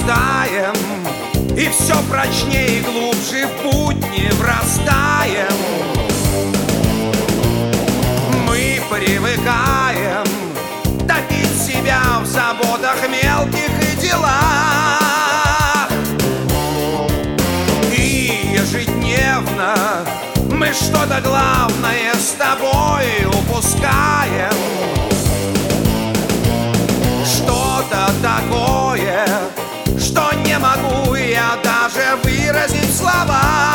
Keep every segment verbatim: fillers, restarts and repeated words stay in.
вырастаем, и все прочнее и глубже в будни врастаем. Мы привыкаем топить себя в заботах мелких и делах, и ежедневно мы что-то главное с тобой упускаем. Что-то такое, что не могу я даже выразить в словах.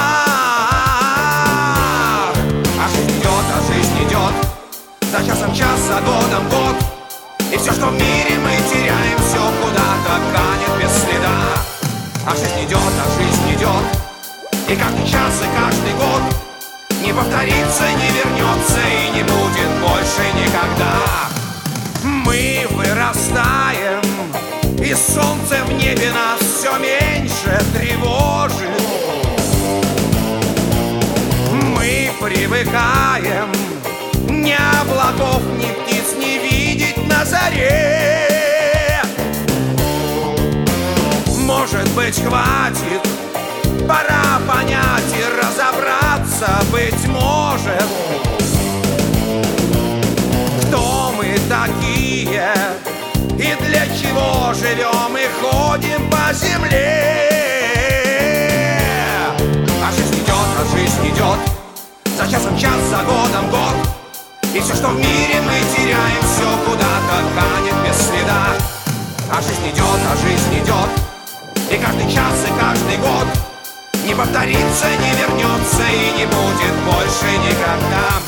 А жизнь идет, а жизнь идет, за часом час, за годом год, и все, что в мире мы теряем, все куда-то канет без следа. А жизнь идет, а жизнь идет, и каждый час, и каждый год не повторится, не вернется и не будет больше никогда. Мы вырастаем, и солнце в небе нас все меньше тревожит. Мы привыкаем ни облаков, ни птиц не видеть на заре. Может быть, хватит, пора понять и разобраться, быть может, кто мы такие и для чего живем и ходим по земле. А жизнь идет, а жизнь идет, за часом час, за годом год, и все, что в мире мы теряем, все куда-то канет без следа. А жизнь идет, а жизнь идет, и каждый час, и каждый год не повторится, не вернется и не будет больше никогда.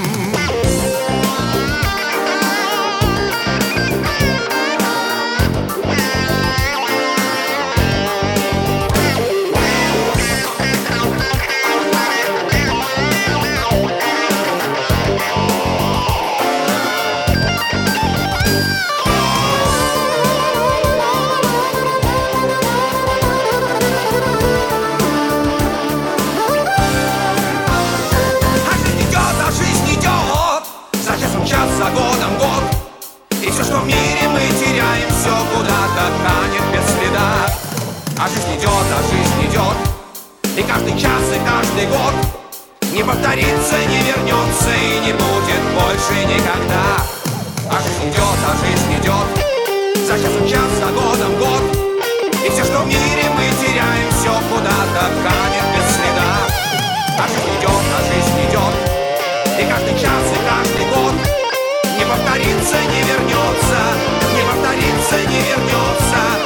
За годом год, и все, что в мире мы теряем, все куда-то канет без следа. А жизнь идет, а жизнь идет, и каждый час, и каждый год не повторится, не вернется и не будет больше никогда. А жизнь идет, а жизнь идет, за часом час, за годом год, и все, что в мире мы теряем, все куда-то канет без следа. А жизнь идет, а жизнь идет, и каждый час, и каждый год не повторится, не вернется, не повторится, не вернется.